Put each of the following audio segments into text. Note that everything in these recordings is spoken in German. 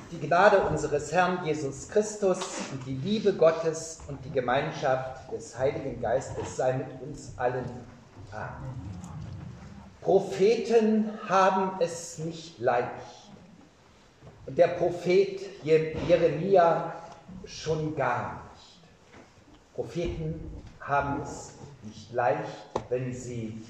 Die Gnade unseres Herrn Jesus Christus und die Liebe Gottes und die Gemeinschaft des Heiligen Geistes sei mit uns allen. Amen. Propheten haben es nicht leicht. Und der Prophet Jeremia schon gar nicht. Propheten haben es nicht leicht, wenn sie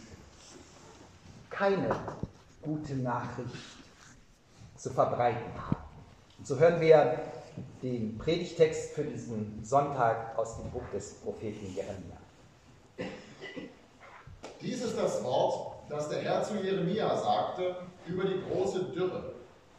keine gute Nachricht zu verbreiten haben. Und so hören wir den Predigtext für diesen Sonntag aus dem Buch des Propheten Jeremia. Dies ist das Wort, das der Herr zu Jeremia sagte über die große Dürre.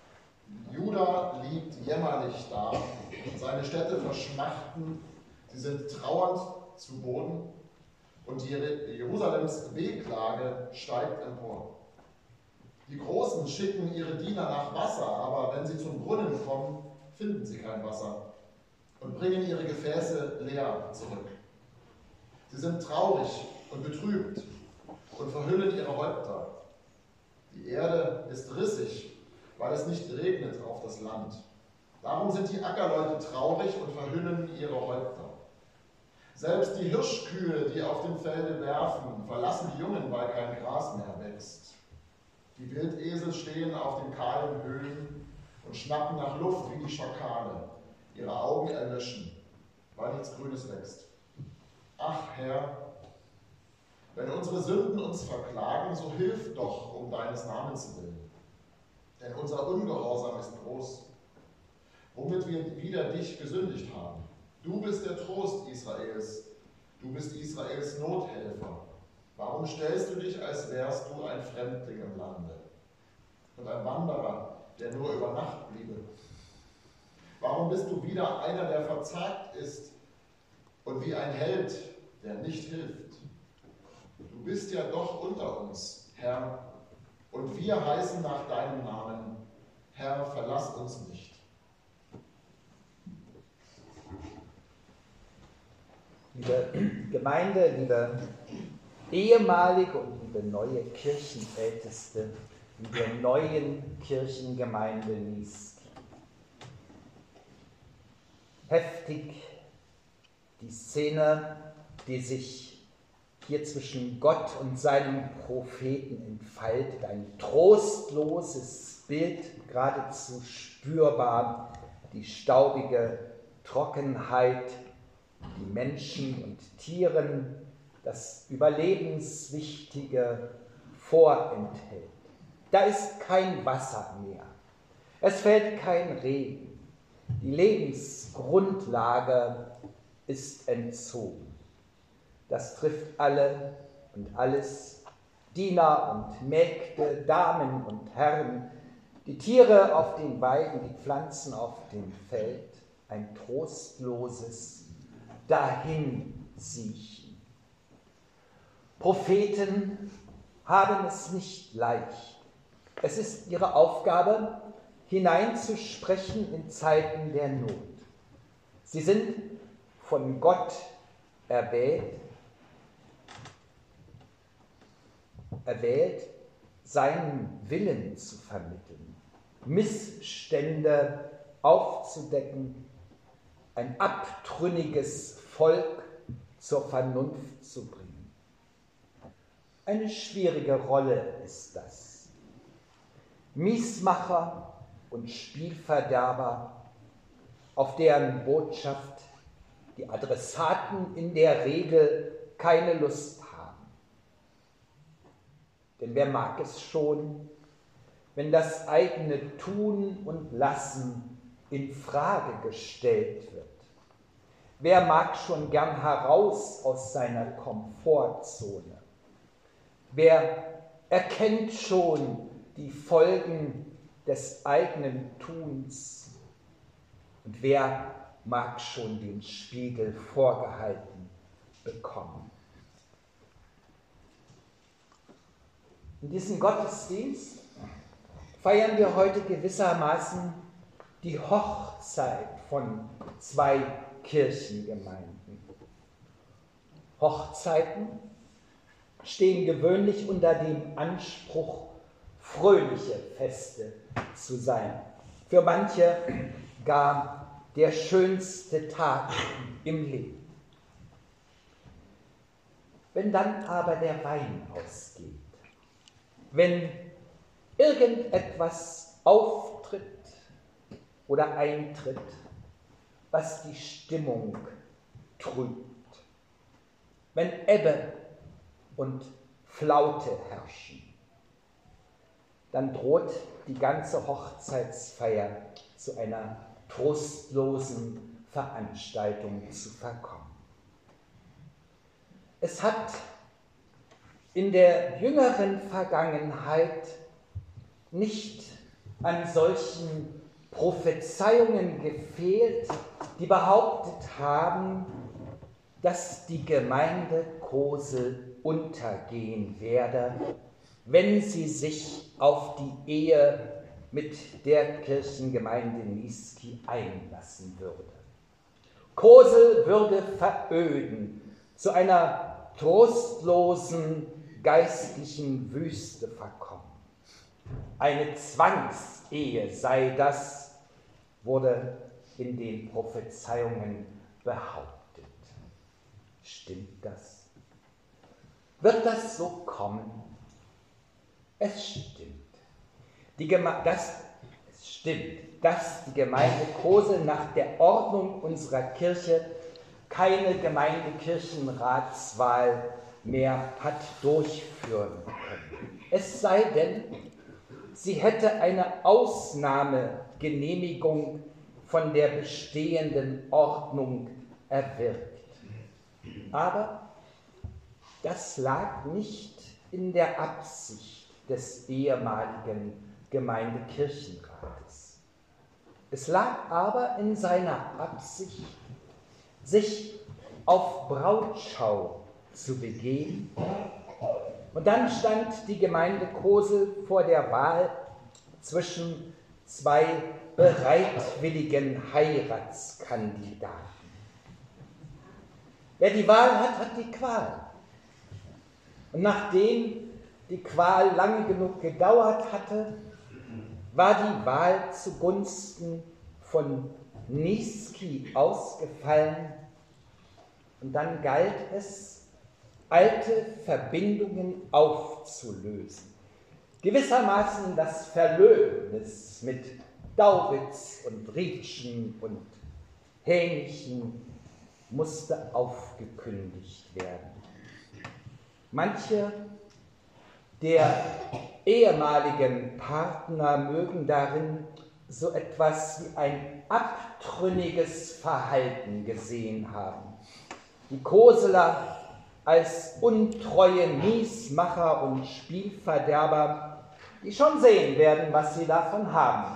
Juda liegt jämmerlich da, seine Städte verschmachten, sie sind trauernd zu Boden und Jerusalems Wehklage steigt empor. Die Großen schicken ihre Diener nach Wasser, aber wenn sie zum Brunnen kommen, finden sie kein Wasser und bringen ihre Gefäße leer zurück. Sie sind traurig und betrübt und verhüllen ihre Häupter. Die Erde ist rissig, weil es nicht regnet auf das Land. Darum sind die Ackerleute traurig und verhüllen ihre Häupter. Selbst die Hirschkühe, die auf dem Felde werfen, verlassen die Jungen, weil kein Gras mehr wächst. Die Wildesel stehen auf den kahlen Höhen und schnappen nach Luft wie die Schakale. Ihre Augen erlöschen, weil nichts Grünes wächst. Ach Herr, wenn unsere Sünden uns verklagen, so hilf doch um deines Namens willen. Denn unser Ungehorsam ist groß, womit wir wider dich gesündigt haben. Du bist der Trost Israels, du bist Israels Nothelfer. Warum stellst du dich, als wärst du ein Fremdling im Lande und ein Wanderer, der nur über Nacht bliebe? Warum bist du wieder einer, der verzagt ist und wie ein Held, der nicht hilft? Du bist ja doch unter uns, Herr, und wir heißen nach deinem Namen, Herr, verlass uns nicht. Liebe Gemeinde, liebe ehemalige und liebe neue Kirchenälteste, liebe neuen Kirchengemeinde Niesky. Heftig die Szene, die sich hier zwischen Gott und seinem Propheten entfaltet. Ein trostloses Bild, geradezu spürbar, die staubige Trockenheit, die Menschen und Tieren, das Überlebenswichtige vorenthält. Da ist kein Wasser mehr. Es fällt kein Regen. Die Lebensgrundlage ist entzogen. Das trifft alle und alles, Diener und Mägde, Damen und Herren, die Tiere auf den Weiden, die Pflanzen auf dem Feld, ein trostloses Dahinsiechen. Propheten haben es nicht leicht. Es ist ihre Aufgabe, hineinzusprechen in Zeiten der Not. Sie sind von Gott erwählt, seinen Willen zu vermitteln, Missstände aufzudecken, ein abtrünniges Volk zur Vernunft zu bringen. Eine schwierige Rolle ist das. Miesmacher und Spielverderber, auf deren Botschaft die Adressaten in der Regel keine Lust haben. Denn wer mag es schon, wenn das eigene Tun und Lassen in Frage gestellt wird? Wer mag schon gern heraus aus seiner Komfortzone? Wer erkennt schon die Folgen des eigenen Tuns? Und wer mag schon den Spiegel vorgehalten bekommen? In diesem Gottesdienst feiern wir heute gewissermaßen die Hochzeit von zwei Kirchengemeinden. Hochzeiten stehen gewöhnlich unter dem Anspruch, fröhliche Feste zu sein. für manche gar der schönste Tag im Leben. Wenn dann aber der Wein ausgeht, wenn irgendetwas auftritt oder eintritt, was die Stimmung trübt, wenn Ebbe und Flaute herrschen, dann droht die ganze Hochzeitsfeier zu einer trostlosen Veranstaltung zu verkommen. Es hat in der jüngeren Vergangenheit nicht an solchen Prophezeiungen gefehlt, die behauptet haben, dass die Gemeinde Kosel untergehen werde, wenn sie sich auf die Ehe mit der Kirchengemeinde Niesky einlassen würde. Kosel würde veröden, zu einer trostlosen geistlichen Wüste verkommen. Eine Zwangsehe sei das, wurde in den Prophezeiungen behauptet. Stimmt das? Wird das so kommen? Es stimmt. Es stimmt, dass die Gemeinde Kosel nach der Ordnung unserer Kirche keine Gemeindekirchenratswahl mehr hat durchführen können. Es sei denn, sie hätte eine Ausnahmegenehmigung von der bestehenden Ordnung erwirkt. Aber das lag nicht in der Absicht des ehemaligen Gemeindekirchenrates. Es lag aber in seiner Absicht, sich auf Brautschau zu begeben. Und dann stand die Gemeinde Kosel vor der Wahl zwischen zwei bereitwilligen Heiratskandidaten. Wer die Wahl hat, hat die Qual. Und nachdem die Qual lange genug gedauert hatte, war die Wahl zugunsten von Niesky ausgefallen. Und dann galt es, alte Verbindungen aufzulösen. Gewissermaßen das Verlöbnis mit Dauwitz und Rietschen und Hähnchen musste aufgekündigt werden. Manche der ehemaligen Partner mögen darin so etwas wie ein abtrünniges Verhalten gesehen haben. Die Koseler als untreue Miesmacher und Spielverderber, die schon sehen werden, was sie davon haben.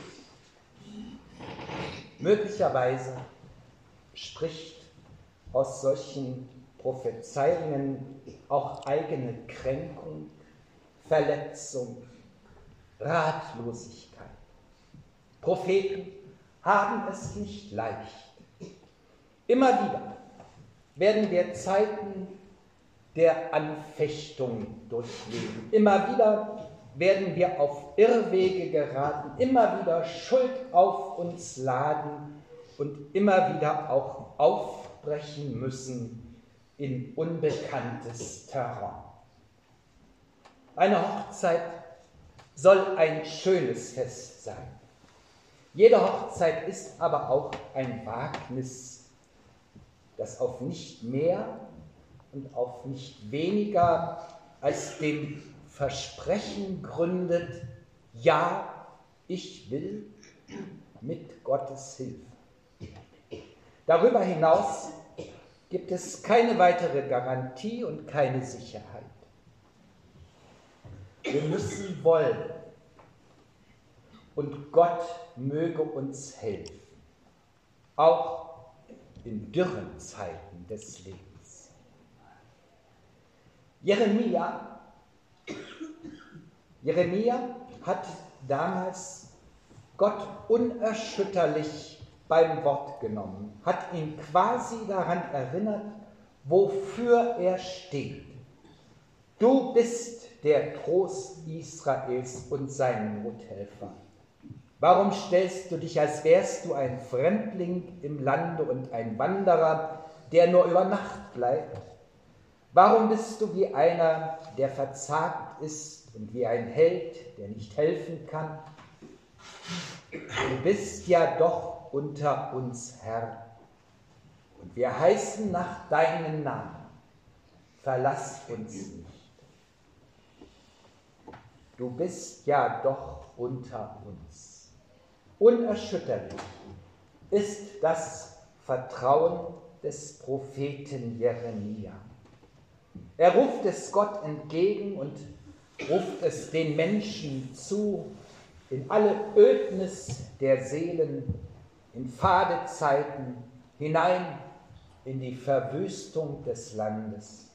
Möglicherweise spricht aus solchen Prophezeiungen auch eigene Kränkung, Verletzung, Ratlosigkeit. Propheten haben es nicht leicht. Immer wieder werden wir Zeiten der Anfechtung durchleben. Immer wieder werden wir auf Irrwege geraten, immer wieder Schuld auf uns laden und immer wieder auch aufbrechen müssen in unbekanntes Terrain. Eine Hochzeit soll ein schönes Fest sein. Jede Hochzeit ist aber auch ein Wagnis, das auf nicht mehr und auf nicht weniger als dem Versprechen gründet, ja, ich will mit Gottes Hilfe. Darüber hinaus gibt es keine weitere Garantie und keine Sicherheit. Wir müssen wollen und Gott möge uns helfen, auch in dürren Zeiten des Lebens. Jeremia hat damals Gott unerschütterlich beim Wort genommen, hat ihn quasi daran erinnert, wofür er steht. Du bist der Trost Israels und sein Nothelfer. Warum stellst du dich, als wärst du ein Fremdling im Lande und ein Wanderer, der nur über Nacht bleibt? Warum bist du wie einer, der verzagt ist und wie ein Held, der nicht helfen kann? Du bist ja doch unter uns Herr, und wir heißen nach deinem Namen. Verlass uns nicht. Du bist ja doch unter uns. Unerschütterlich ist das Vertrauen des Propheten Jeremia. Er ruft es Gott entgegen und ruft es den Menschen zu, in alle Ödnis der Seelen, in fade Zeiten, hinein in die Verwüstung des Landes.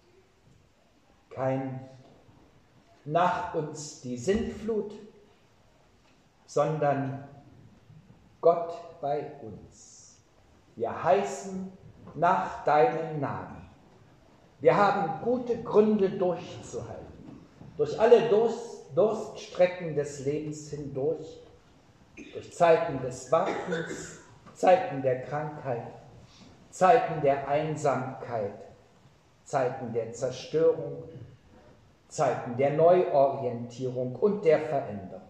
Kein nach uns die Sintflut, sondern Gott bei uns. Wir heißen nach deinem Namen. Wir haben gute Gründe durchzuhalten, durch alle Durststrecken des Lebens hindurch, durch Zeiten des Wartens, Zeiten der Krankheit, Zeiten der Einsamkeit, Zeiten der Zerstörung, Zeiten der Neuorientierung und der Veränderung.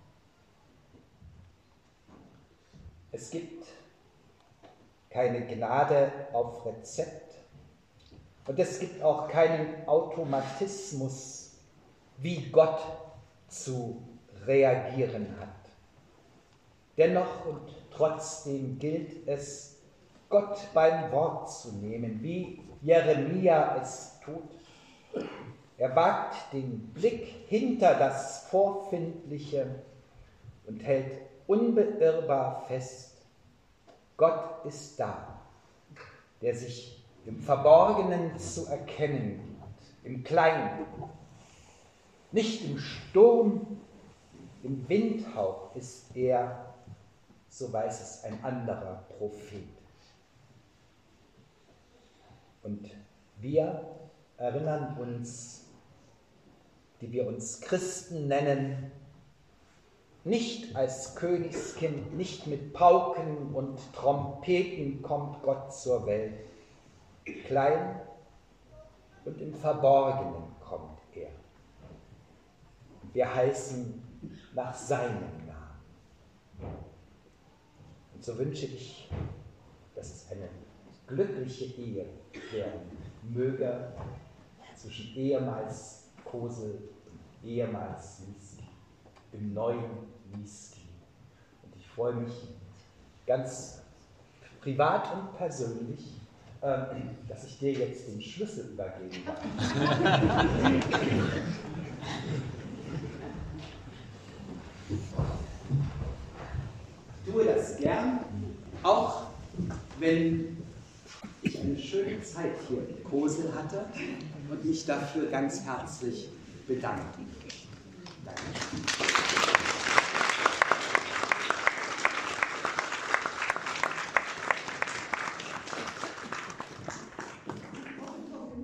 Es gibt keine Gnade auf Rezept und es gibt auch keinen Automatismus, wie Gott zu reagieren hat. Dennoch und trotzdem gilt es, Gott beim Wort zu nehmen, wie Jeremia es tut. Er wagt den Blick hinter das Vorfindliche und hält unbeirrbar fest: Gott ist da, der sich im Verborgenen zu erkennen gibt, im Kleinen. Nicht im Sturm, im Windhauch ist er, so weiß es ein anderer Prophet. Und wir erinnern uns, die wir uns Christen nennen, nicht als Königskind, nicht mit Pauken und Trompeten kommt Gott zur Welt. Klein und im Verborgenen kommt er. Wir heißen nach seinem Namen. Und so wünsche ich, dass es eine glückliche Ehe werden möge zwischen ehemals Kosel und ehemals Lieski, im neuen Lieski. Und ich freue mich ganz privat und persönlich, dass ich dir jetzt den Schlüssel übergeben darf. Ich tue das gern, auch wenn ich eine schöne Zeit hier in Kosel hatte und mich dafür ganz herzlich bedanke. Danke.